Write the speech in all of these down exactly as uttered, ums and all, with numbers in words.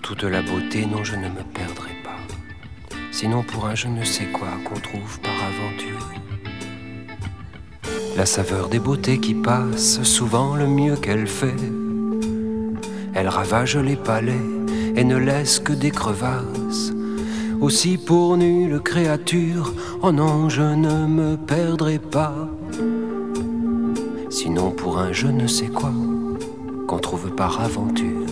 toute la beauté, non, je ne me perdrai pas. Sinon pour un je ne sais quoi qu'on trouve par aventure. La saveur des beautés qui passent, souvent le mieux qu'elle fait. Elle ravage les palais et ne laisse que des crevasses. Aussi pour nulle créature, oh non, je ne me perdrai pas. Sinon pour un je ne sais quoi qu'on trouve par aventure.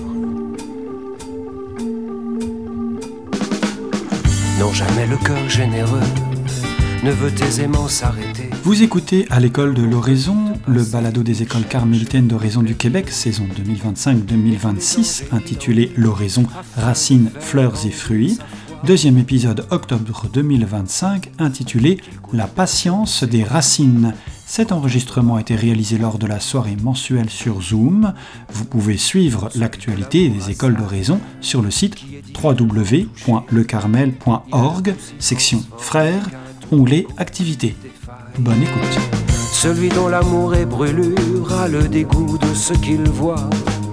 Non, jamais le cœur généreux ne veut aisément s'arrêter. Vous écoutez À l'école de l'Oraison, le balado des écoles carmélitaines d'Oraison du Québec, saison deux mille vingt-cinq deux mille vingt-six, intitulé L'Oraison, racines, fleurs et fruits. Deuxième épisode, octobre deux mille vingt-cinq, intitulé La patience des racines. Cet enregistrement a été réalisé lors de la soirée mensuelle sur Zoom. Vous pouvez suivre l'actualité des écoles d'Oraison sur le site w w w point le carmel point org, section Frères, onglet Activités. Bonne écoute. Celui dont l'amour est brûlure a le dégoût de ce qu'il voit.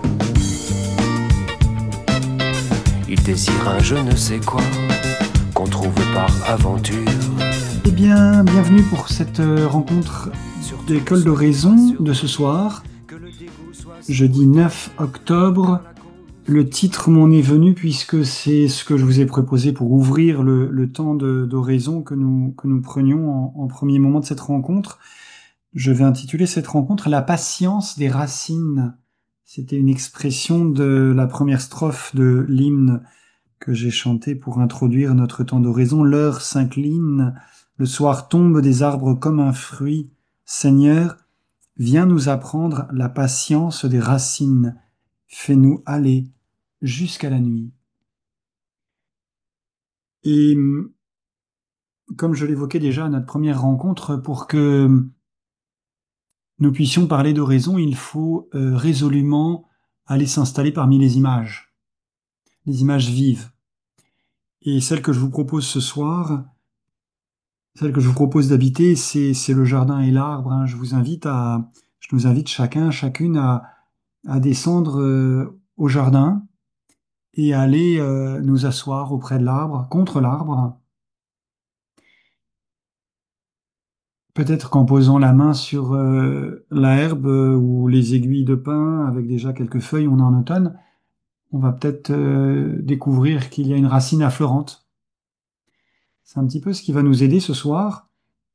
Il désire un je ne sais quoi qu'on trouve par aventure. Eh bien, bienvenue pour cette rencontre de l'école d'Oraison de ce soir, jeudi neuf octobre. Le titre m'en est venu puisque c'est ce que je vous ai proposé pour ouvrir le, le temps de, d'oraison que nous, que nous prenions en, en premier moment de cette rencontre. Je vais intituler cette rencontre « La patience des racines ». C'était une expression de la première strophe de l'hymne que j'ai chanté pour introduire notre temps d'oraison. L'heure s'incline, le soir tombe des arbres comme un fruit. Seigneur, viens nous apprendre la patience des racines. Fais-nous aller jusqu'à la nuit. Et comme je l'évoquais déjà à notre première rencontre, pour que nous puissions parler d'oraison, il faut euh, résolument aller s'installer parmi les images, les images vives. Et celle que je vous propose ce soir, celle que je vous propose d'habiter, c'est, c'est le jardin et l'arbre. Hein. Je vous invite à, je nous invite chacun, chacune à, à descendre euh, au jardin et à aller euh, nous asseoir auprès de l'arbre, contre l'arbre. Peut-être qu'en posant la main sur euh, la herbe euh, ou les aiguilles de pin avec déjà quelques feuilles, on est en automne, on va peut-être euh, découvrir qu'il y a une racine affleurante. C'est un petit peu ce qui va nous aider ce soir,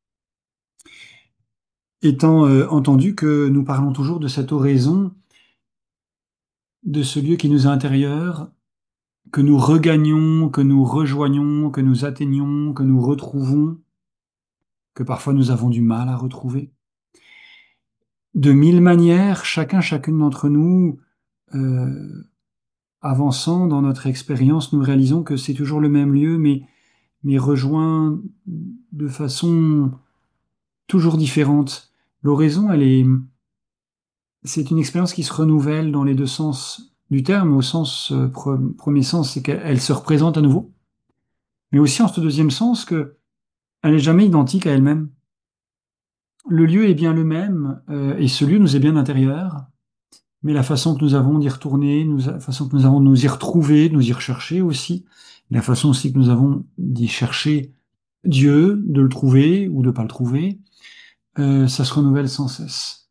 étant euh, entendu que nous parlons toujours de cette oraison, de ce lieu qui nous est intérieur, que nous regagnons, que nous rejoignons, que nous atteignons, que nous retrouvons, que parfois nous avons du mal à retrouver. De mille manières, chacun, chacune d'entre nous, euh, avançant dans notre expérience, nous réalisons que c'est toujours le même lieu, mais, mais rejoint de façon toujours différente. L'oraison, elle est, c'est une expérience qui se renouvelle dans les deux sens du terme. Au sens, euh, pre- premier sens, c'est qu'elle se représente à nouveau, mais aussi en ce deuxième sens que elle n'est jamais identique à elle-même. Le lieu est bien le même, euh, et ce lieu nous est bien intérieur, mais la façon que nous avons d'y retourner, nous, la façon que nous avons de nous y retrouver, de nous y rechercher aussi, la façon aussi que nous avons d'y chercher Dieu, de le trouver ou de pas le trouver, euh, ça se renouvelle sans cesse.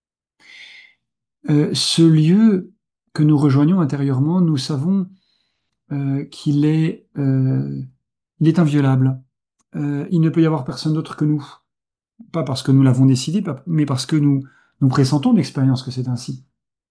Euh, ce lieu que nous rejoignons intérieurement, nous savons euh, qu'il est, euh, il est inviolable. Euh, il ne peut y avoir personne d'autre que nous. Pas parce que nous l'avons décidé, mais parce que nous, nous pressentons d'expérience que c'est ainsi.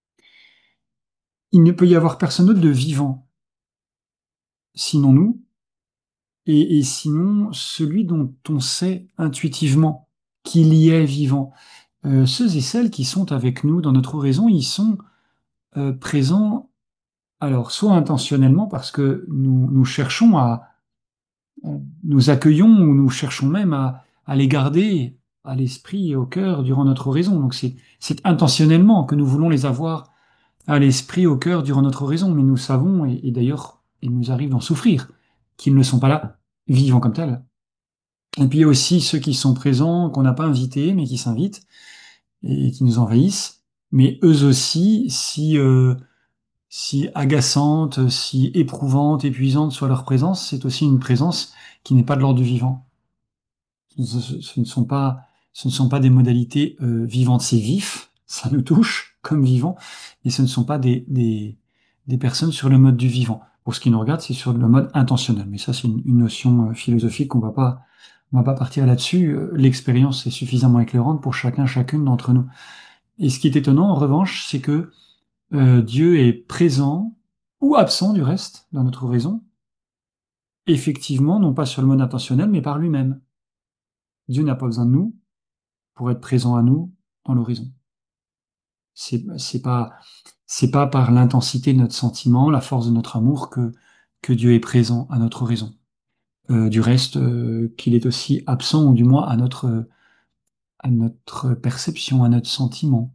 Il ne peut y avoir personne d'autre de vivant, sinon nous, et, et sinon celui dont on sait intuitivement qu'il y est vivant. Euh, ceux et celles qui sont avec nous dans notre oraison, ils sont euh, présents, alors soit intentionnellement parce que nous, nous cherchons à, nous accueillons ou nous cherchons même à, à les garder à l'esprit et au cœur durant notre oraison. Donc c'est, c'est intentionnellement que nous voulons les avoir à l'esprit, au cœur durant notre oraison, mais nous savons, et, et d'ailleurs il nous arrive d'en souffrir, qu'ils ne sont pas là, vivants comme tels. Et puis il y a aussi ceux qui sont présents, qu'on n'a pas invités, mais qui s'invitent, et qui nous envahissent. Mais eux aussi, si, euh, si agaçante, si éprouvante, épuisante soit leur présence, c'est aussi une présence qui n'est pas de l'ordre du vivant. Ce, ce- ce ne sont pas, ce ne sont pas des modalités euh, vivantes, c'est vif, ça nous touche comme vivant, et ce ne sont pas des, des, des personnes sur le mode du vivant. Pour ce qui nous regarde, c'est sur le mode intentionnel, mais ça c'est une, une notion euh, philosophique qu'on va pas, on va pas partir là-dessus. Euh, L'expérience est suffisamment éclairante pour chacun, chacune d'entre nous. Et ce qui est étonnant, en revanche, c'est que euh, Dieu est présent ou absent du reste dans notre raison, effectivement, non pas sur le mode intentionnel, mais par lui-même. Dieu n'a pas besoin de nous pour être présent à nous dans l'horizon. C'est, c'est pas, c'est pas par l'intensité de notre sentiment, la force de notre amour que, que Dieu est présent à notre horizon. Euh, du reste, euh, qu'il est aussi absent, ou du moins à notre, à notre perception, à notre sentiment.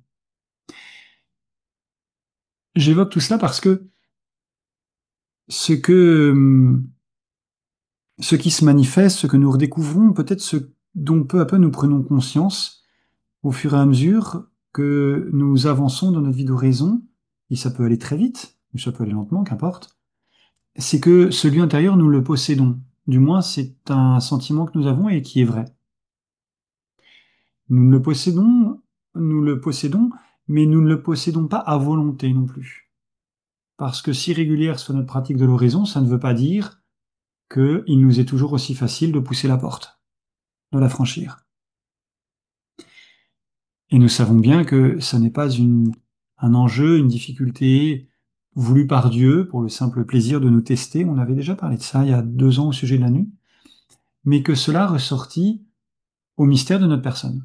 J'évoque tout cela parce que ce que, hum, ce qui se manifeste, ce que nous redécouvrons, peut-être ce dont peu à peu nous prenons conscience au fur et à mesure que nous avançons dans notre vie de raison, et ça peut aller très vite, ou ça peut aller lentement, qu'importe, c'est que ce lieu intérieur, nous le possédons. Du moins, c'est un sentiment que nous avons et qui est vrai. Nous le possédons, nous le possédons, mais nous ne le possédons pas à volonté non plus. Parce que si régulière soit notre pratique de l'oraison, ça ne veut pas dire qu'il nous est toujours aussi facile de pousser la porte, de la franchir. Et nous savons bien que ce n'est pas une, un enjeu, une difficulté voulue par Dieu pour le simple plaisir de nous tester. On avait déjà parlé de ça il y a deux ans au sujet de la nuit. Mais que cela ressortit au mystère de notre personne.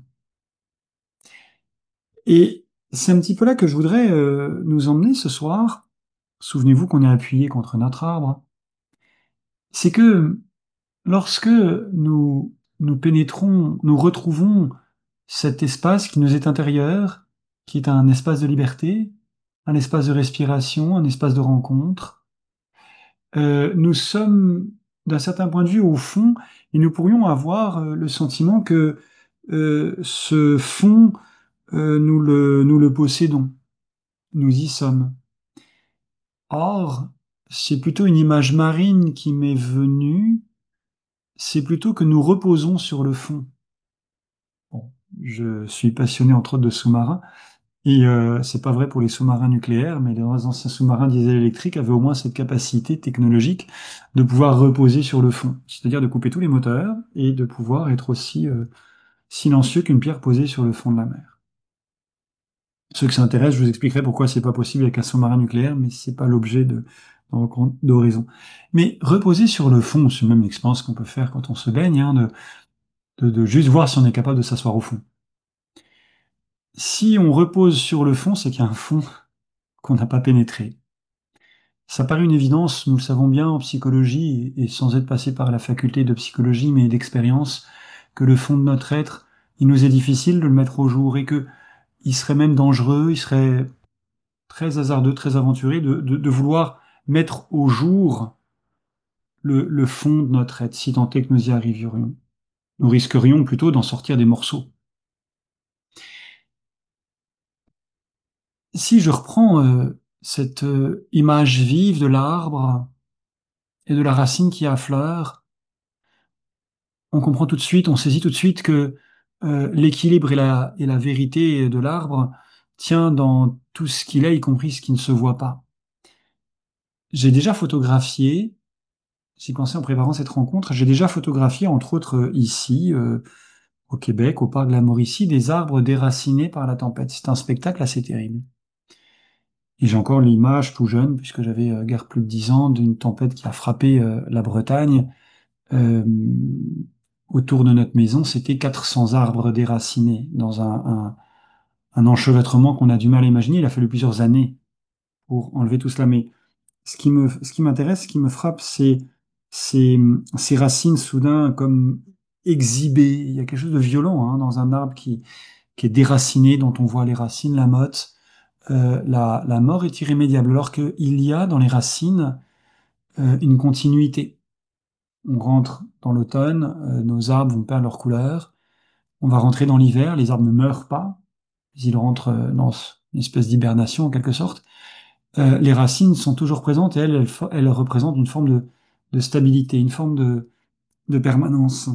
Et c'est un petit peu là que je voudrais euh, nous emmener ce soir. Souvenez-vous qu'on est appuyé contre notre arbre. C'est que lorsque nous, nous pénétrons, nous retrouvons cet espace qui nous est intérieur, qui est un espace de liberté, un espace de respiration, un espace de rencontre, euh, nous sommes, d'un certain point de vue, au fond, et nous pourrions avoir euh, le sentiment que euh, ce fond, euh, nous le, nous le possédons, nous y sommes. Or, c'est plutôt une image marine qui m'est venue, c'est plutôt que nous reposons sur le fond. Bon, je suis passionné entre autres de sous-marins, et euh, c'est pas vrai pour les sous-marins nucléaires, mais les anciens sous-marins diesel électriques avaient au moins cette capacité technologique de pouvoir reposer sur le fond, c'est-à-dire de couper tous les moteurs et de pouvoir être aussi euh, silencieux qu'une pierre posée sur le fond de la mer. Ceux que ça intéresse, je vous expliquerai pourquoi c'est pas possible avec un sous-marin nucléaire, mais c'est pas l'objet de d'Horizon. Mais reposer sur le fond, c'est même l'expérience qu'on peut faire quand on se baigne, hein, de, de, de juste voir si on est capable de s'asseoir au fond. Si on repose sur le fond, c'est qu'il y a un fond qu'on n'a pas pénétré. Ça paraît une évidence, nous le savons bien en psychologie, et sans être passé par la faculté de psychologie, mais d'expérience, que le fond de notre être, il nous est difficile de le mettre au jour, et que il serait même dangereux, il serait très hasardeux, très aventuré de, de, de vouloir mettre au jour le, le fond de notre être, si tant est que nous y arriverions. Nous risquerions plutôt d'en sortir des morceaux. Si je reprends euh, cette euh, image vive de l'arbre et de la racine qui affleure, on comprend tout de suite, on saisit tout de suite que euh, l'équilibre et la, et la vérité de l'arbre tient dans tout ce qu'il est, y compris ce qui ne se voit pas. J'ai déjà photographié, j'y pensais en préparant cette rencontre, j'ai déjà photographié, entre autres euh, ici, euh, au Québec, au parc de la Mauricie, des arbres déracinés par la tempête. C'est un spectacle assez terrible. Et j'ai encore l'image tout jeune, puisque j'avais euh, guère plus de dix ans, d'une tempête qui a frappé euh, la Bretagne. Euh, autour de notre maison, c'était quatre cents arbres déracinés dans un, un, un enchevêtrement qu'on a du mal à imaginer. Il a fallu plusieurs années pour enlever tout cela. Mais ce qui me, ce qui m'intéresse, ce qui me frappe, c'est ces, ces racines soudain comme exhibées. Il y a quelque chose de violent hein, dans un arbre qui, qui est déraciné, dont on voit les racines, la motte. Euh, la, la mort est irrémédiable, alors qu'il y a dans les racines euh, une continuité. On rentre dans l'automne, euh, nos arbres vont perdre leur couleur. On va rentrer dans l'hiver, les arbres ne meurent pas, ils rentrent euh, dans une espèce d'hibernation en quelque sorte. euh, les racines sont toujours présentes et elles, elles, elles représentent une forme de, de stabilité, une forme de, de permanence.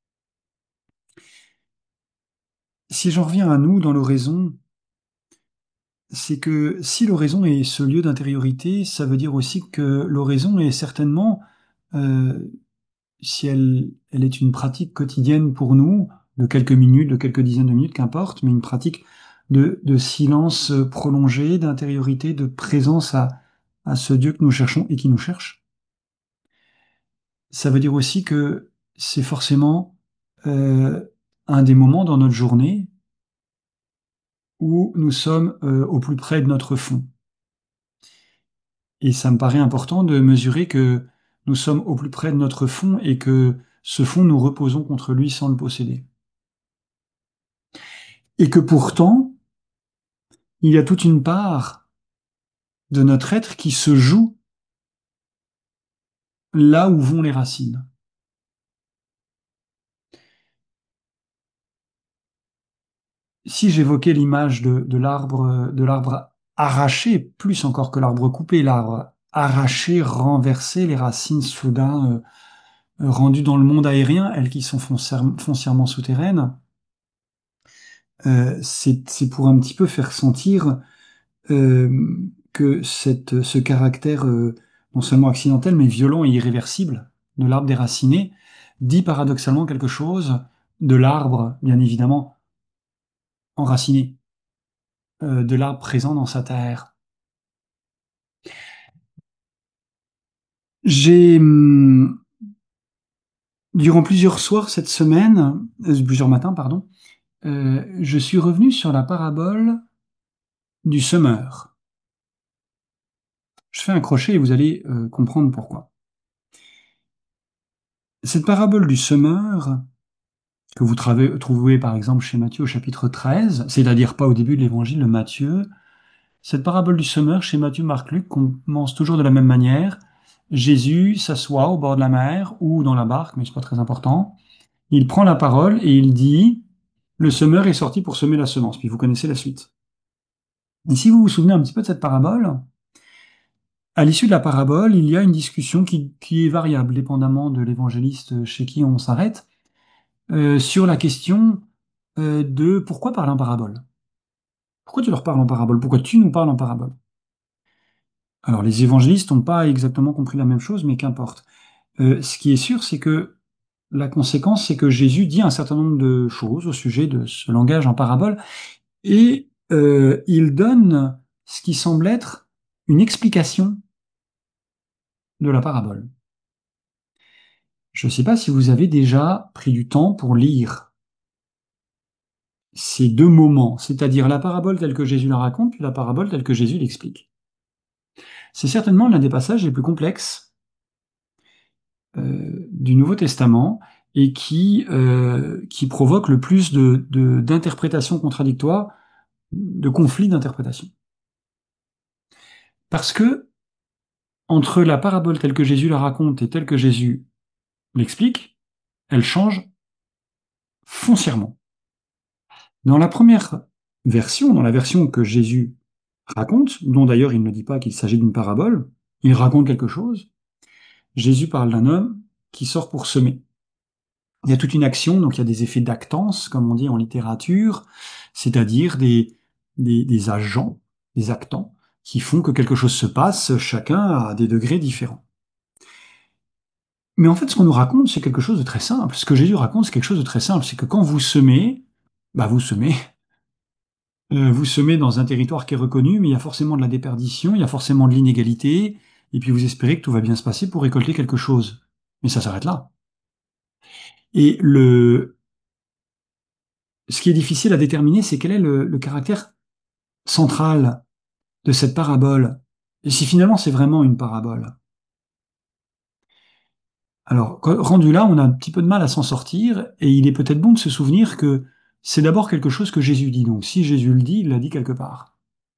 Si j'en reviens à nous dans l'oraison, c'est que si l'oraison est ce lieu d'intériorité, ça veut dire aussi que l'oraison est certainement, euh, si elle, elle est une pratique quotidienne pour nous, de quelques minutes, de quelques dizaines de minutes, qu'importe, mais une pratique de, de silence prolongé, d'intériorité, de présence à, à ce Dieu que nous cherchons et qui nous cherche, ça veut dire aussi que c'est forcément euh, un des moments dans notre journée où nous sommes euh, au plus près de notre fond. Et ça me paraît important de mesurer que nous sommes au plus près de notre fond et que ce fond, nous reposons contre lui sans le posséder. Et que pourtant, il y a toute une part de notre être qui se joue là où vont les racines. Si j'évoquais l'image de, de l'arbre, de l'arbre arraché, plus encore que l'arbre coupé, l'arbre arraché, renversé, les racines soudain euh, rendues dans le monde aérien, elles qui sont foncièrement souterraines, euh, c'est, c'est pour un petit peu faire sentir euh, que cette, ce caractère euh, non seulement accidentel, mais violent et irréversible de l'arbre déraciné dit paradoxalement quelque chose de l'arbre, bien évidemment, enraciné, euh, de l'arbre présent dans sa terre. J'ai, hum, durant plusieurs soirs cette semaine, euh, plusieurs matins, pardon, euh, je suis revenu sur la parabole du semeur. Je fais un crochet et vous allez euh, comprendre pourquoi. Cette parabole du semeur, que vous trouvez par exemple chez Matthieu au chapitre treize, c'est-à-dire pas au début de l'évangile de Matthieu, cette parabole du semeur chez Matthieu, Marc, Luc commence toujours de la même manière. Jésus s'assoit au bord de la mer ou dans la barque, mais c'est pas très important. Il prend la parole et il dit « Le semeur est sorti pour semer la semence ». Puis vous connaissez la suite. Et si vous vous souvenez un petit peu de cette parabole, à l'issue de la parabole, il y a une discussion qui, qui est variable, dépendamment de l'évangéliste chez qui on s'arrête, euh, sur la question euh, de pourquoi parler en parabole. Pourquoi tu leur parles en parabole? Pourquoi tu nous parles en parabole? Alors, les évangélistes n'ont pas exactement compris la même chose, mais qu'importe. Euh, ce qui est sûr, c'est que la conséquence, c'est que Jésus dit un certain nombre de choses au sujet de ce langage en parabole, et euh, il donne ce qui semble être une explication de la parabole. Je ne sais pas si vous avez déjà pris du temps pour lire ces deux moments, c'est-à-dire la parabole telle que Jésus la raconte, puis la parabole telle que Jésus l'explique. C'est certainement l'un des passages les plus complexes euh, du Nouveau Testament et qui, euh, qui provoque le plus de, de, d'interprétations contradictoires, de conflits d'interprétation. Parce que, entre la parabole telle que Jésus la raconte et telle que Jésus l'explique, elle change foncièrement. Dans la première version, dans la version que Jésus raconte, dont d'ailleurs il ne dit pas qu'il s'agit d'une parabole, il raconte quelque chose, Jésus parle d'un homme qui sort pour semer. Il y a toute une action, donc il y a des effets d'actance, comme on dit en littérature, c'est-à-dire des, des, des agents, des actants, qui font que quelque chose se passe, chacun à des degrés différents. Mais en fait, ce qu'on nous raconte, c'est quelque chose de très simple. Ce que Jésus raconte, c'est quelque chose de très simple. C'est que quand vous semez, bah vous semez. Euh, vous semez dans un territoire qui est reconnu, mais il y a forcément de la déperdition, il y a forcément de l'inégalité, et puis vous espérez que tout va bien se passer pour récolter quelque chose. Mais ça s'arrête là. Et le, ce qui est difficile à déterminer, c'est quel est le, le caractère central de cette parabole. Et si finalement c'est vraiment une parabole. Alors, rendu là, on a un petit peu de mal à s'en sortir, et il est peut-être bon de se souvenir que c'est d'abord quelque chose que Jésus dit. Donc, si Jésus le dit, il l'a dit quelque part.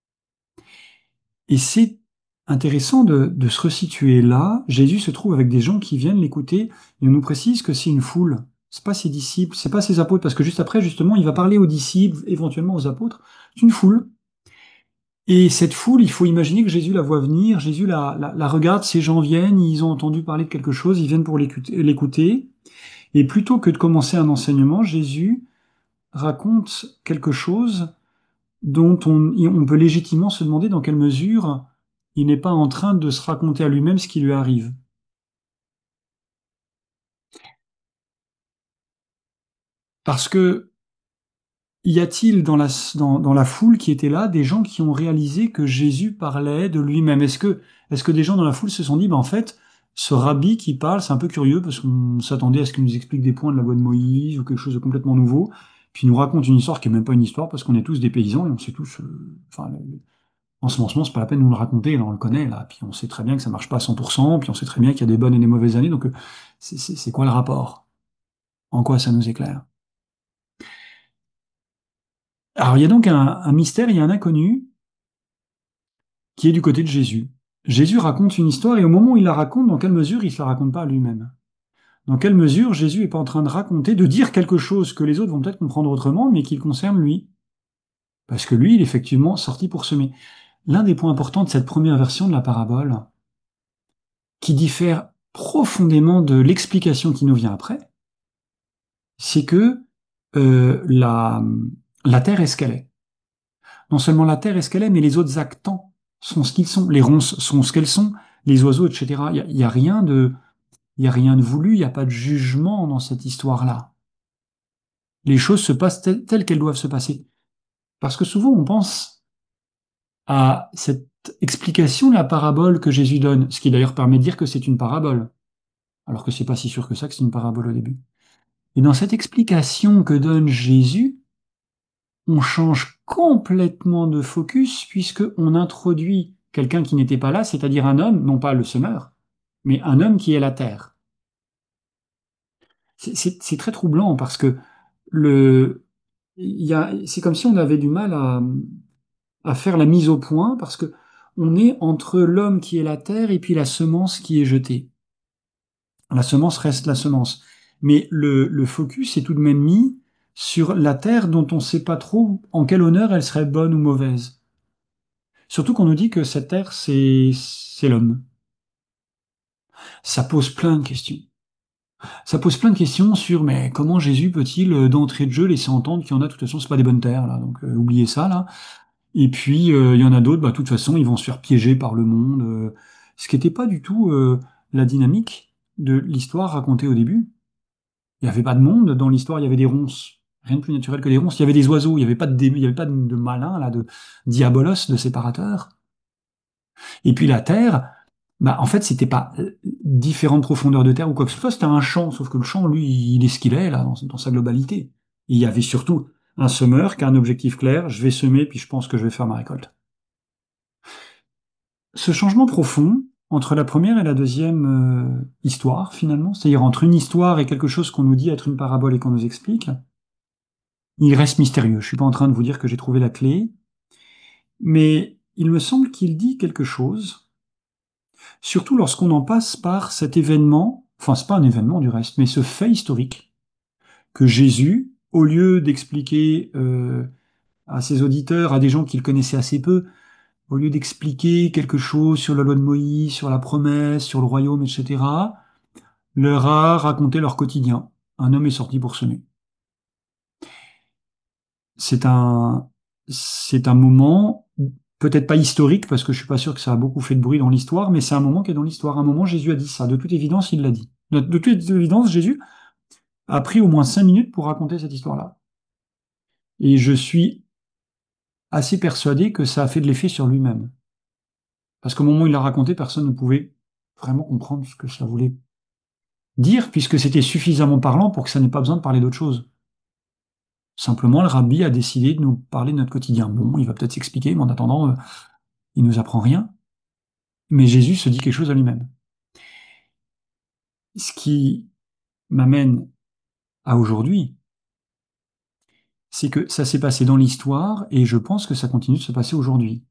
Et c'est intéressant de, de se resituer là. Jésus se trouve avec des gens qui viennent l'écouter, et on nous précise que c'est une foule. C'est pas ses disciples, c'est pas ses apôtres, parce que juste après, justement, il va parler aux disciples, éventuellement aux apôtres. C'est une foule. Et cette foule, il faut imaginer que Jésus la voit venir, Jésus la, la, la regarde, ces gens viennent, ils ont entendu parler de quelque chose, ils viennent pour l'écouter, l'écouter. Et plutôt que de commencer un enseignement, Jésus raconte quelque chose dont on, on peut légitimement se demander dans quelle mesure il n'est pas en train de se raconter à lui-même ce qui lui arrive. Parce que y a-t-il dans la, dans, dans la foule qui était là des gens qui ont réalisé que Jésus parlait de lui-même? Est-ce que, est-ce que des gens dans la foule se sont dit, ben en fait, ce rabbi qui parle, c'est un peu curieux parce qu'on s'attendait à ce qu'il nous explique des points de la loi de Moïse ou quelque chose de complètement nouveau, puis il nous raconte une histoire qui est même pas une histoire parce qu'on est tous des paysans et on sait tous, euh, enfin, le- l'ensemencement, c'est pas la peine de nous le raconter, là, on le connaît, là, puis on sait très bien que ça marche pas à cent pour cent, puis on sait très bien qu'il y a des bonnes et des mauvaises années, donc euh, c'est c'est- c'est quoi le rapport? En quoi ça nous éclaire? Alors, il y a donc un, un mystère, il y a un inconnu qui est du côté de Jésus. Jésus raconte une histoire et au moment où il la raconte, dans quelle mesure il ne se la raconte pas à lui-même? Dans quelle mesure Jésus n'est pas en train de raconter, de dire quelque chose que les autres vont peut-être comprendre autrement, mais qui le concerne lui? Parce que lui, il est effectivement sorti pour semer. L'un des points importants de cette première version de la parabole, qui diffère profondément de l'explication qui nous vient après, c'est que euh, la, la terre est ce qu'elle est. Non seulement la terre est ce qu'elle est, mais les autres actants sont ce qu'ils sont. Les ronces sont ce qu'elles sont, les oiseaux, et cetera. Il n'y a, a rien de, il y a rien de voulu, il n'y a pas de jugement dans cette histoire-là. Les choses se passent telles, telles qu'elles doivent se passer. Parce que souvent on pense à cette explication de la parabole que Jésus donne, ce qui d'ailleurs permet de dire que c'est une parabole, alors que c'est pas si sûr que ça que c'est une parabole au début. Et dans cette explication que donne Jésus, on change complètement de focus puisque on introduit quelqu'un qui n'était pas là, c'est-à-dire un homme, non pas le semeur, mais un homme qui est la terre. C'est très troublant parce que le, il y a, c'est comme si on avait du mal à, à faire la mise au point parce que on est entre l'homme qui est la terre et puis la semence qui est jetée. La semence reste la semence. Mais le, le focus est tout de même mis sur la terre dont on ne sait pas trop en quel honneur elle serait bonne ou mauvaise. Surtout qu'on nous dit que cette terre, c'est, c'est l'homme. Ça pose plein de questions. Ça pose plein de questions sur, mais comment Jésus peut-il, euh, d'entrée de jeu, laisser entendre qu'il y en a, de toute façon, c'est pas des bonnes terres, là, donc euh, oubliez ça, là. Et puis, euh, il y en a d'autres, bah, de toute façon, ils vont se faire piéger par le monde, euh, ce qui n'était pas du tout euh, la dynamique de l'histoire racontée au début. Il n'y avait pas de monde dans l'histoire, il y avait des ronces. Rien de plus naturel que des ronces. Il y avait des oiseaux, il n'y avait pas de, dé- il y avait pas de, de malins, là, de diabolos, de séparateurs. Et puis la terre, bah, en fait, c'était pas euh, différentes profondeurs de terre ou quoi que ce soit, c'était un champ, sauf que le champ, lui, il est ce qu'il est, là, dans, dans sa globalité. Et il y avait surtout un semeur qui a un objectif clair, je vais semer, puis je pense que je vais faire ma récolte. Ce changement profond, entre la première et la deuxième euh, histoire, finalement, c'est-à-dire entre une histoire et quelque chose qu'on nous dit être une parabole et qu'on nous explique, il reste mystérieux. Je suis pas en train de vous dire que j'ai trouvé la clé, mais il me semble qu'il dit quelque chose, surtout lorsqu'on en passe par cet événement, enfin c'est pas un événement du reste, mais ce fait historique, que Jésus, au lieu d'expliquer euh, à ses auditeurs, à des gens qu'il connaissait assez peu, au lieu d'expliquer quelque chose sur la loi de Moïse, sur la promesse, sur le royaume, et cetera, leur a raconté leur quotidien. Un homme est sorti pour semer. C'est un, c'est un moment, peut-être pas historique, parce que je suis pas sûr que ça a beaucoup fait de bruit dans l'histoire, mais c'est un moment qui est dans l'histoire. À un moment, Jésus a dit ça. De toute évidence, il l'a dit. De, de toute évidence, Jésus a pris au moins cinq minutes pour raconter cette histoire-là. Et je suis assez persuadé que ça a fait de l'effet sur lui-même. Parce qu'au moment où il l'a raconté, personne ne pouvait vraiment comprendre ce que ça voulait dire, puisque c'était suffisamment parlant pour que ça n'ait pas besoin de parler d'autre chose. Simplement, le rabbi a décidé de nous parler de notre quotidien. Bon, il va peut-être s'expliquer, mais en attendant, euh, il nous apprend rien. Mais Jésus se dit quelque chose à lui-même. Ce qui m'amène à aujourd'hui, c'est que ça s'est passé dans l'histoire et je pense que ça continue de se passer aujourd'hui.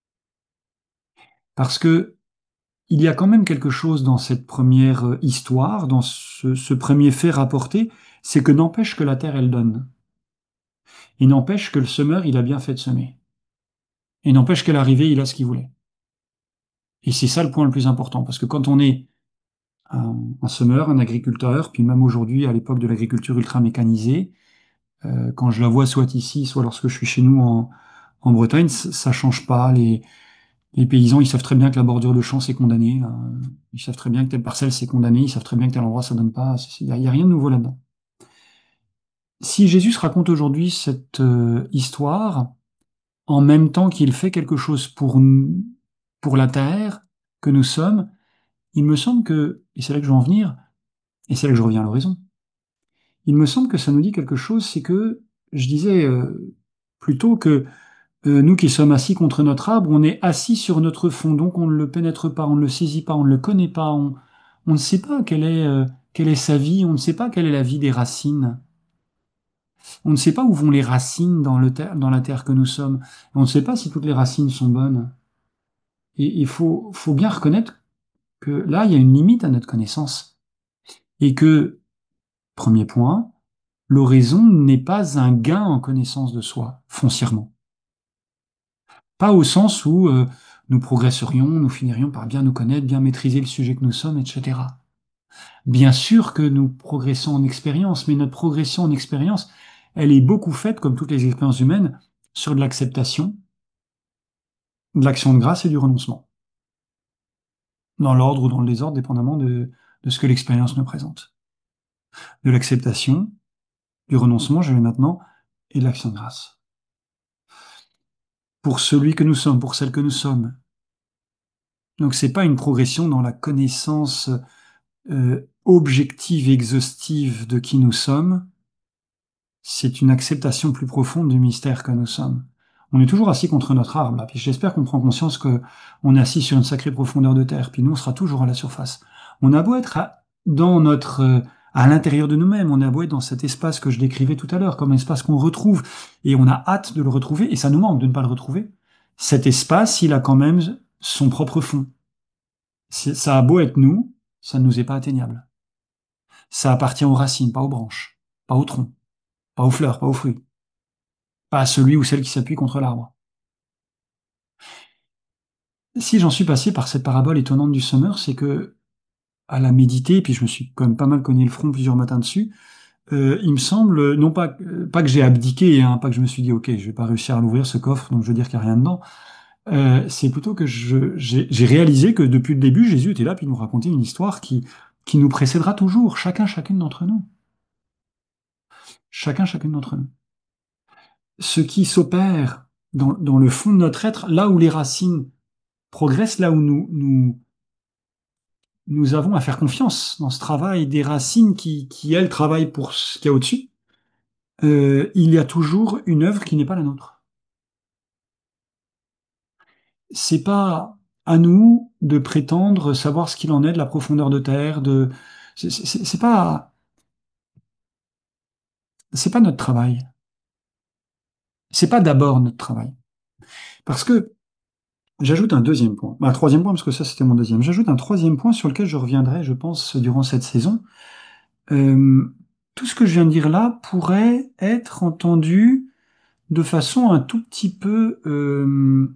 Parce que il y a quand même quelque chose dans cette première euh, histoire, dans ce, ce premier fait rapporté, c'est que n'empêche que la terre, elle donne. Et n'empêche que le semeur, il a bien fait de semer. Et n'empêche qu'à l'arrivée, il a ce qu'il voulait. Et c'est ça le point le plus important, parce que quand on est un, un semeur, un agriculteur, puis même aujourd'hui, à l'époque de l'agriculture ultra mécanisée, euh, quand je la vois soit ici, soit lorsque je suis chez nous en, en Bretagne, c- ça change pas. Les, les paysans, ils savent très bien que la bordure de champ, c'est condamné. Là. Ils savent très bien que telle parcelle, c'est condamné. Ils savent très bien que tel endroit, ça donne pas. Il n'y a, y a rien de nouveau là-dedans. Si Jésus se raconte aujourd'hui cette euh, histoire, en même temps qu'il fait quelque chose pour nous, pour la terre que nous sommes, il me semble que, et c'est là que je veux en venir, et c'est là que je reviens à l'horizon, il me semble que ça nous dit quelque chose, c'est que, je disais euh, plutôt que euh, nous qui sommes assis contre notre arbre, on est assis sur notre fond, donc on ne le pénètre pas, on ne le saisit pas, on ne le connaît pas, on, on ne sait pas quelle est, euh, quelle est sa vie, on ne sait pas quelle est la vie des racines. On ne sait pas où vont les racines dans, le ter- dans la terre que nous sommes. On ne sait pas si toutes les racines sont bonnes. Et il faut, faut bien reconnaître que là, il y a une limite à notre connaissance. Et que, premier point, l'oraison n'est pas un gain en connaissance de soi, foncièrement. Pas au sens où euh, nous progresserions, nous finirions par bien nous connaître, bien maîtriser le sujet que nous sommes, et cetera. Bien sûr que nous progressons en expérience, mais notre progression en expérience, elle est beaucoup faite, comme toutes les expériences humaines, sur de l'acceptation, de l'action de grâce et du renoncement. Dans l'ordre ou dans le désordre, dépendamment de, de ce que l'expérience nous présente. De l'acceptation, du renoncement, je vais maintenant, et de l'action de grâce. Pour celui que nous sommes, pour celle que nous sommes. Donc c'est pas une progression dans la connaissance euh, objective, exhaustive de qui nous sommes, c'est une acceptation plus profonde du mystère que nous sommes. On est toujours assis contre notre arbre, là, puis j'espère qu'on prend conscience que on est assis sur une sacrée profondeur de terre, puis nous on sera toujours à la surface. On a beau être à, dans notre euh, à l'intérieur de nous-mêmes, on a beau être dans cet espace que je décrivais tout à l'heure, comme un espace qu'on retrouve, et on a hâte de le retrouver, et ça nous manque de ne pas le retrouver. Cet espace, il a quand même son propre fond. Ça a beau être nous, ça ne nous est pas atteignable. Ça appartient aux racines, pas aux branches, pas au tronc, pas aux fleurs, pas aux fruits, pas à celui ou celle qui s'appuie contre l'arbre. Si j'en suis passé par cette parabole étonnante du semeur, c'est que, à la méditer, puis je me suis quand même pas mal cogné le front plusieurs matins dessus, euh, il me semble, non pas, euh, pas que j'ai abdiqué, hein, pas que je me suis dit, ok, je vais pas réussir à l'ouvrir ce coffre, donc je veux dire qu'il n'y a rien dedans, euh, c'est plutôt que je, j'ai, j'ai réalisé que depuis le début, Jésus était là, puis il nous racontait une histoire qui, qui nous précédera toujours, chacun, chacune d'entre nous. Chacun, chacune d'entre nous. Ce qui s'opère dans, dans le fond de notre être, là où les racines progressent, là où nous, nous, nous avons à faire confiance dans ce travail des racines qui, qui elles, travaillent pour ce qu'il y a au-dessus, euh, il y a toujours une œuvre qui n'est pas la nôtre. C'est pas à nous de prétendre savoir ce qu'il en est de la profondeur de terre, de, c'est c'est- c'est pas, c'est pas notre travail. C'est pas d'abord notre travail. Parce que j'ajoute un deuxième point, un troisième point, parce que ça c'était mon deuxième. J'ajoute un troisième point sur lequel je reviendrai, je pense, durant cette saison. Euh, tout ce que je viens de dire là pourrait être entendu de façon un tout petit peu euh,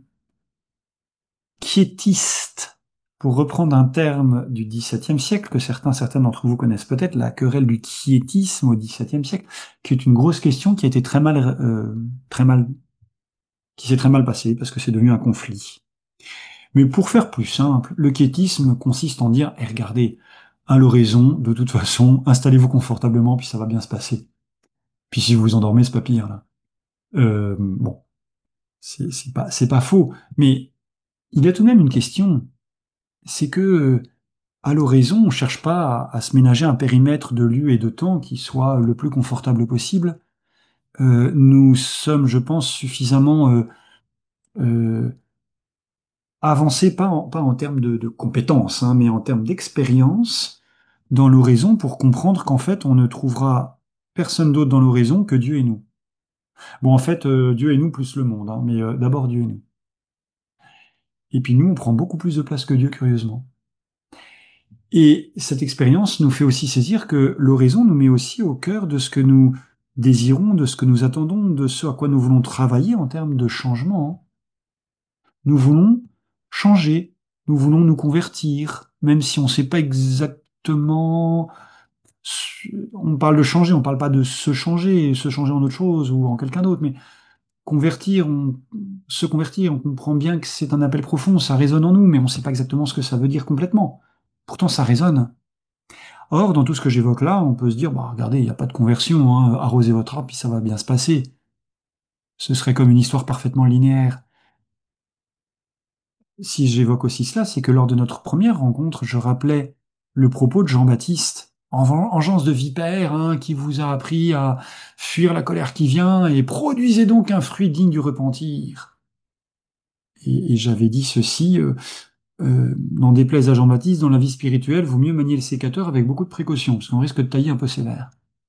quiétiste, pour reprendre un terme du dix-septième siècle, que certains, certains d'entre vous connaissent peut-être, la querelle du quiétisme au dix-septième siècle, qui est une grosse question qui a été très mal, euh, très mal, qui s'est très mal passée, parce que c'est devenu un conflit. Mais pour faire plus simple, le quiétisme consiste en dire, eh, regardez, à l'horizon, de toute façon, installez-vous confortablement, puis ça va bien se passer. Puis si vous vous endormez, c'est pas pire, là. Euh, bon, c'est c'est pas, c'est pas faux, mais il y a tout de même une question, c'est que euh, à l'horizon, on cherche pas à, à se ménager un périmètre de lieu et de temps qui soit le plus confortable possible. Euh, nous sommes, je pense, suffisamment euh, euh, avancés, pas en, pas en termes de, de compétences, hein, mais en termes d'expérience dans l'horizon pour comprendre qu'en fait, on ne trouvera personne d'autre dans l'horizon que Dieu et nous. Bon, en fait, euh, Dieu et nous plus le monde, hein, mais euh, d'abord Dieu et nous. Et puis nous, on prend beaucoup plus de place que Dieu, curieusement. Et cette expérience nous fait aussi saisir que l'horizon nous met aussi au cœur de ce que nous désirons, de ce que nous attendons, de ce à quoi nous voulons travailler en termes de changement. Nous voulons changer, nous voulons nous convertir, même si on ne sait pas exactement... On parle de changer, on ne parle pas de se changer, se changer en autre chose ou en quelqu'un d'autre, mais convertir, on, se convertir, on comprend bien que c'est un appel profond, ça résonne en nous, mais on ne sait pas exactement ce que ça veut dire complètement. Pourtant, ça résonne. Or, dans tout ce que j'évoque là, on peut se dire, bah, regardez, il n'y a pas de conversion, hein, arrosez votre arbre, puis ça va bien se passer. Ce serait comme une histoire parfaitement linéaire. Si j'évoque aussi cela, c'est que lors de notre première rencontre, je rappelais le propos de Jean-Baptiste, en engeance de vipère, hein, qui vous a appris à fuir la colère qui vient, et produisez donc un fruit digne du repentir. Et, et j'avais dit ceci, euh, euh, n'en déplaise à Jean-Baptiste, dans la vie spirituelle, vaut mieux manier le sécateur avec beaucoup de précaution, parce qu'on risque de tailler un peu sévère.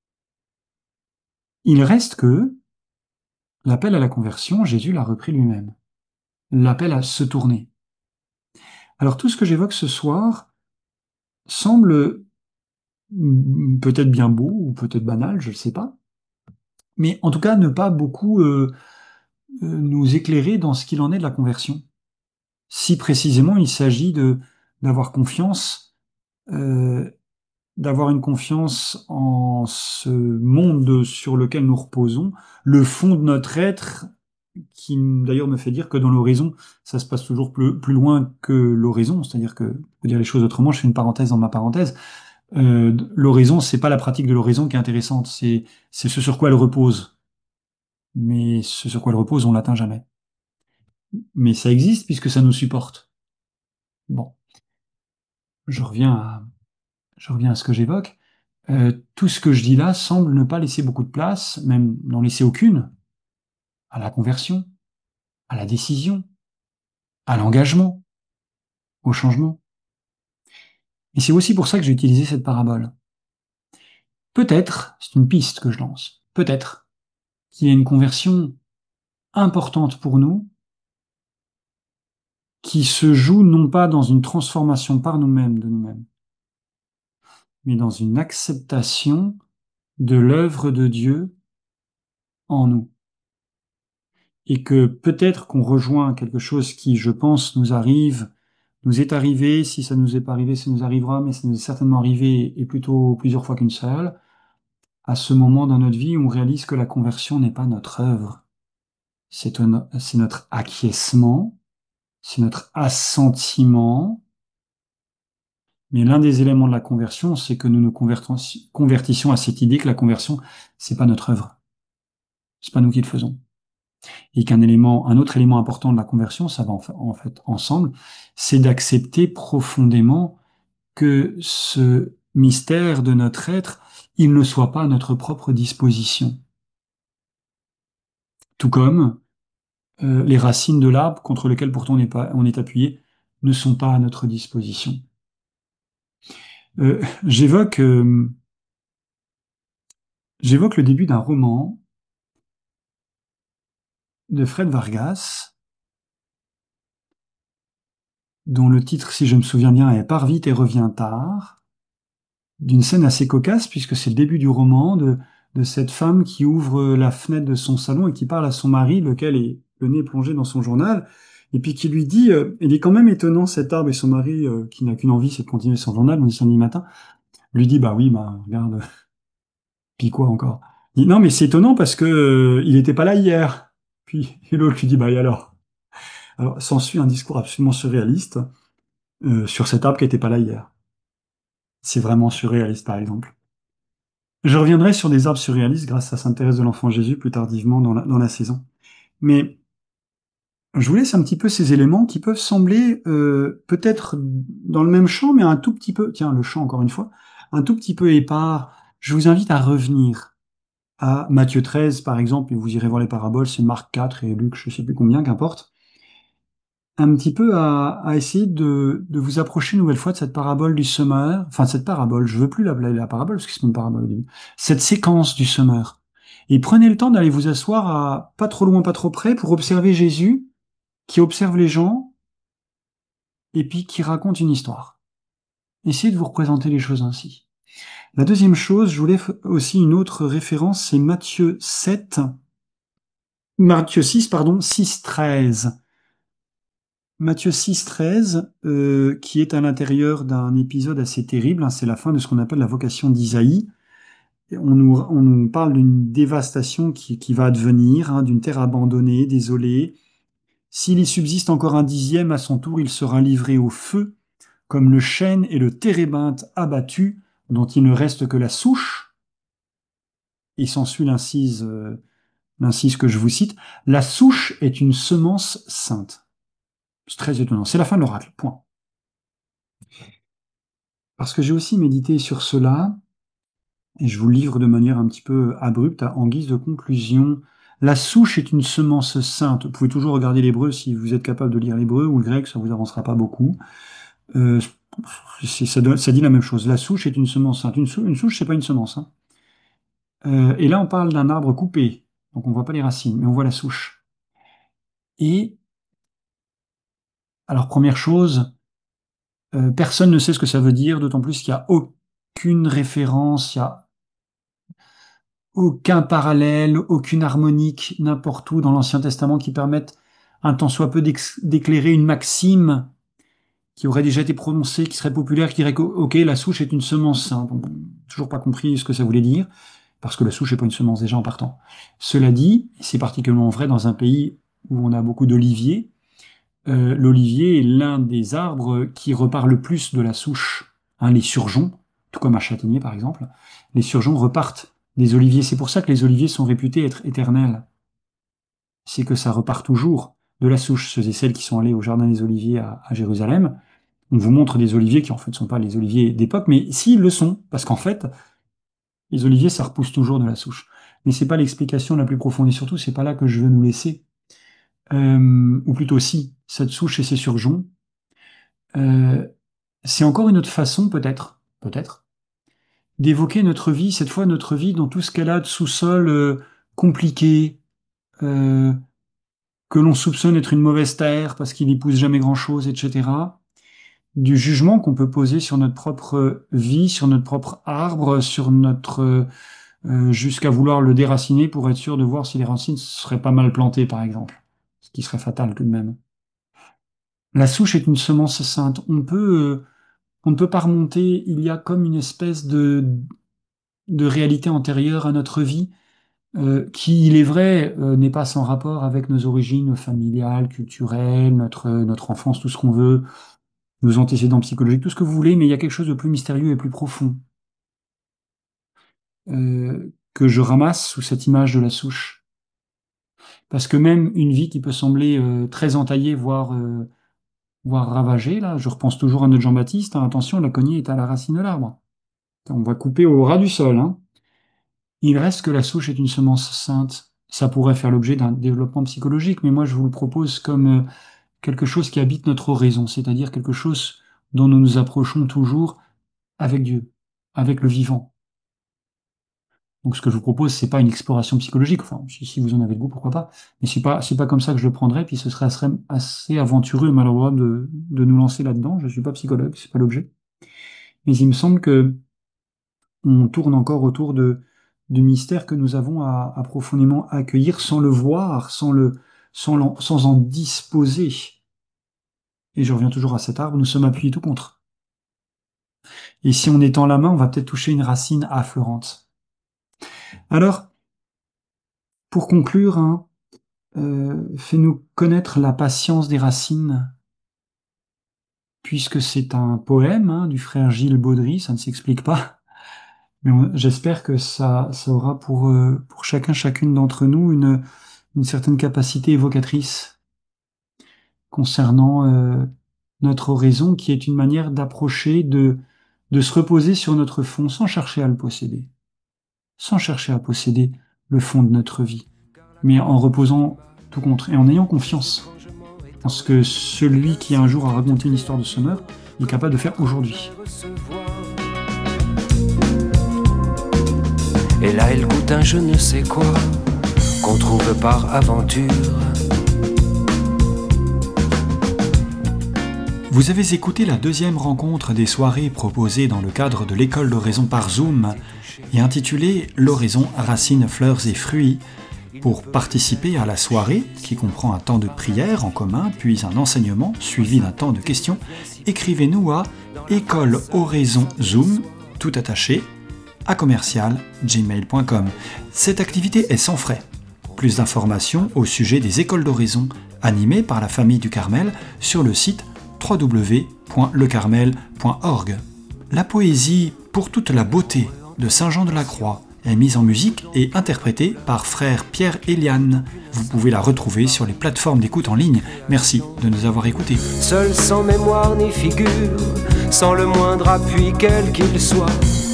Il reste que l'appel à la conversion, Jésus l'a repris lui-même. L'appel à se tourner. Alors tout ce que j'évoque ce soir semble peut-être bien beau, ou peut-être banal, je ne sais pas, mais en tout cas ne pas beaucoup euh, euh, nous éclairer dans ce qu'il en est de la conversion. Si précisément il s'agit de d'avoir confiance, euh, d'avoir une confiance en ce monde sur lequel nous reposons, le fond de notre être, qui d'ailleurs me fait dire que dans l'horizon, ça se passe toujours plus, plus loin que l'horizon, c'est-à-dire que, pour dire les choses autrement, je fais une parenthèse dans ma parenthèse, euh, l'horizon, c'est pas la pratique de l'horizon qui est intéressante, c'est c'est ce sur quoi elle repose. Mais ce sur quoi elle repose, on l'atteint jamais. Mais ça existe puisque ça nous supporte. Bon, je reviens à, je reviens à ce que j'évoque. Euh, tout ce que je dis là semble ne pas laisser beaucoup de place, même n'en laisser aucune, à la conversion, à la décision, à l'engagement, au changement. Et c'est aussi pour ça que j'ai utilisé cette parabole. Peut-être, c'est une piste que je lance, peut-être qu'il y a une conversion importante pour nous qui se joue non pas dans une transformation par nous-mêmes de nous-mêmes, mais dans une acceptation de l'œuvre de Dieu en nous. Et que peut-être qu'on rejoint quelque chose qui, je pense, nous arrive, nous est arrivé, si ça nous est pas arrivé, ça nous arrivera, mais ça nous est certainement arrivé, et plutôt plusieurs fois qu'une seule, à ce moment dans notre vie où on réalise que la conversion n'est pas notre œuvre, c'est notre acquiescement, c'est notre assentiment. Mais l'un des éléments de la conversion, c'est que nous nous convertissions à cette idée que la conversion, c'est pas notre œuvre. C'est pas nous qui le faisons. Et qu'un élément, un autre élément important de la conversion, ça va en fait ensemble, c'est d'accepter profondément que ce mystère de notre être, il ne soit pas à notre propre disposition. Tout comme euh, les racines de l'arbre contre lesquelles pourtant on est, pas, on est appuyé ne sont pas à notre disposition. Euh, j'évoque, euh, j'évoque le début d'un roman de Fred Vargas, dont le titre, si je me souviens bien, est Pars vite et reviens tard, d'une scène assez cocasse, puisque c'est le début du roman de, de cette femme qui ouvre la fenêtre de son salon et qui parle à son mari, lequel est le nez plongé dans son journal, et puis qui lui dit, euh, il est quand même étonnant cet arbre, et son mari, euh, qui n'a qu'une envie, c'est de continuer son journal, on est samedi matin, lui dit, bah oui, bah regarde, puis quoi encore? Il dit, non, mais c'est étonnant parce que euh, il n'était pas là hier. Puis et l'autre lui dit, bah et alors? Alors s'ensuit un discours absolument surréaliste euh, sur cet arbre qui n'était pas là hier. C'est vraiment surréaliste, par exemple. Je reviendrai sur des arbres surréalistes grâce à Sainte Thérèse de l'Enfant Jésus plus tardivement dans la, dans la saison. Mais je vous laisse un petit peu ces éléments qui peuvent sembler euh, peut-être dans le même champ, mais un tout petit peu, tiens, le champ encore une fois, un tout petit peu épars. Je vous invite à revenir à Matthieu treize, par exemple, et vous irez voir les paraboles, c'est Marc quatre et Luc, je sais plus combien, qu'importe. Un petit peu à, à essayer de, de vous approcher une nouvelle fois de cette parabole du semeur, enfin cette parabole, je veux plus l'appeler la parabole parce que c'est une parabole au début, cette séquence du semeur. Et prenez le temps d'aller vous asseoir à pas trop loin, pas trop près pour observer Jésus qui observe les gens et puis qui raconte une histoire. Essayez de vous représenter les choses ainsi. La deuxième chose, je voulais aussi une autre référence, c'est Matthieu sept, Matthieu six, pardon, six treize. Matthieu six, treize, euh, qui est à l'intérieur d'un épisode assez terrible, hein, c'est la fin de ce qu'on appelle la vocation d'Isaïe. On nous, on nous parle d'une dévastation qui, qui va advenir, hein, d'une terre abandonnée, désolée. S'il y subsiste encore un dixième, à son tour, il sera livré au feu, comme le chêne et le térébinthe abattus, dont il ne reste que la souche. Et s'ensuit l'incise, euh, l'incise que je vous cite. La souche est une semence sainte. C'est très étonnant. C'est la fin de l'oracle. Point. Parce que j'ai aussi médité sur cela, et je vous le livre de manière un petit peu abrupte, en guise de conclusion. La souche est une semence sainte. Vous pouvez toujours regarder l'hébreu si vous êtes capable de lire l'hébreu, ou le grec, ça vous avancera pas beaucoup. Euh, ça, donne, ça dit la même chose. La souche est une semence sainte. Une, sou, une souche, c'est pas une semence. Hein. Euh, et là, on parle d'un arbre coupé, donc on voit pas les racines, mais on voit la souche. Et alors, première chose, euh, personne ne sait ce que ça veut dire, d'autant plus qu'il n'y a aucune référence, il n'y a aucun parallèle, aucune harmonique, n'importe où dans l'Ancien Testament qui permette un tant soit peu d'éclairer une maxime qui aurait déjà été prononcée, qui serait populaire, qui dirait que ok, la souche est une semence. Hein. Donc, toujours pas compris ce que ça voulait dire, parce que la souche n'est pas une semence déjà en partant. Cela dit, c'est particulièrement vrai dans un pays où on a beaucoup d'oliviers. Euh, l'olivier est l'un des arbres qui repart le plus de la souche. Hein, les surgeons, tout comme un châtaignier par exemple, les surgeons repartent des oliviers. C'est pour ça que les oliviers sont réputés être éternels. C'est que ça repart toujours de la souche. Ceux et celles qui sont allés au jardin des oliviers à, à Jérusalem, on vous montre des oliviers qui en fait ne sont pas les oliviers d'époque, mais s'ils le sont, parce qu'en fait, les oliviers, ça repousse toujours de la souche. Mais c'est pas l'explication la plus profonde, et surtout, c'est pas là que je veux nous laisser. Euh, ou plutôt si, cette souche et ses surgeons, euh, c'est encore une autre façon, peut-être, peut-être, d'évoquer notre vie, cette fois notre vie dans tout ce qu'elle a de sous-sol euh, compliqué, euh, que l'on soupçonne être une mauvaise terre parce qu'il n'y pousse jamais grand-chose, et cetera. Du jugement qu'on peut poser sur notre propre vie, sur notre propre arbre, sur notre euh, jusqu'à vouloir le déraciner pour être sûr de voir si les racines seraient pas mal plantées, par exemple, ce qui serait fatal tout de même. La souche est une semence sainte. On peut, euh, on ne peut pas remonter. Il y a comme une espèce de de réalité antérieure à notre vie, euh, qui, il est vrai, euh, n'est pas sans rapport avec nos origines familiales, culturelles, notre notre enfance, tout ce qu'on veut. Nos antécédents psychologiques, tout ce que vous voulez, mais il y a quelque chose de plus mystérieux et plus profond euh, que je ramasse sous cette image de la souche. Parce que même une vie qui peut sembler euh, très entaillée, voire, euh, voire ravagée, là, je repense toujours à notre Jean-Baptiste, hein, attention, la cognée est à la racine de l'arbre. On va couper au ras du sol. Hein. Il reste que la souche est une semence sainte. Ça pourrait faire l'objet d'un développement psychologique, mais moi je vous le propose comme euh, quelque chose qui habite notre raison, c'est-à-dire quelque chose dont nous nous approchons toujours avec Dieu, avec le vivant. Donc ce que je vous propose, c'est pas une exploration psychologique, enfin si, si vous en avez le goût, pourquoi pas, mais c'est pas c'est pas comme ça que je le prendrais, puis ce serait assez, assez aventureux et maladroit de, de nous lancer là-dedans. Je suis pas psychologue, c'est pas l'objet. Mais il me semble que on tourne encore autour de de mystères que nous avons à, à profondément accueillir sans le voir, sans le sans, l'en, sans en disposer. Et je reviens toujours à cet arbre, nous sommes appuyés tout contre. Et si on étend la main, on va peut-être toucher une racine affleurante. Alors, pour conclure, hein, euh, fais-nous connaître la patience des racines, puisque c'est un poème hein, du frère Gilles Baudry, ça ne s'explique pas, mais on, j'espère que ça, ça aura pour, euh, pour chacun, chacune d'entre nous une, une certaine capacité évocatrice concernant euh, notre oraison, qui est une manière d'approcher, de, de se reposer sur notre fond sans chercher à le posséder, sans chercher à posséder le fond de notre vie, mais en reposant tout contre et en ayant confiance. Parce que celui qui un jour a raconté une histoire de Sommer est capable de faire aujourd'hui. Et là elle goûte un je ne sais quoi qu'on trouve par aventure. Vous avez écouté la deuxième rencontre des soirées proposées dans le cadre de l'école d'oraison par Zoom et intitulée L'oraison racines, fleurs et fruits, Pour participer à la soirée, qui comprend un temps de prière en commun, puis un enseignement suivi d'un temps de questions, écrivez-nous à école oraison zoom, tout attaché, à commercial gmail point com. Cette activité est sans frais. Plus d'informations au sujet des écoles d'oraison animées par la famille du Carmel sur le site w w w point le carmel point org. La poésie Pour toute la beauté de Saint Jean de la Croix est mise en musique et interprétée par frère Pierre Eliane. Vous pouvez la retrouver sur les plateformes d'écoute en ligne. Merci de nous avoir écoutés. Seul sans mémoire ni figure, sans le moindre appui quel qu'il soit,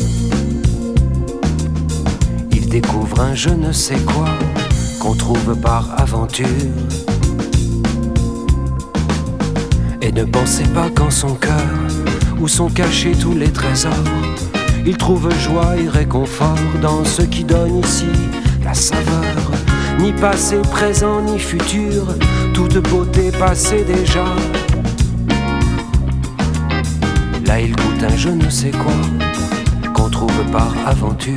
il découvre un je ne sais quoi qu'on trouve par aventure. Et ne pensez pas qu'en son cœur, où sont cachés tous les trésors, il trouve joie et réconfort dans ce qui donne ici la saveur. Ni passé, présent, ni futur, toute beauté passée déjà. Là il goûte un je ne sais quoi qu'on trouve par aventure.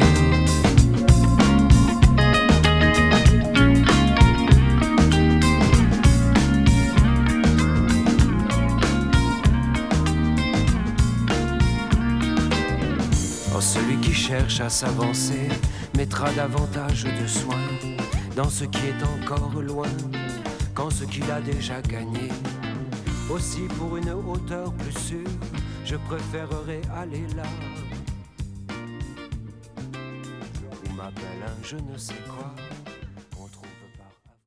Celui qui cherche à s'avancer mettra davantage de soin dans ce qui est encore loin qu'en ce qu'il a déjà gagné. Aussi pour une hauteur plus sûre, je préférerais aller là où m'appelle un je ne sais quoi.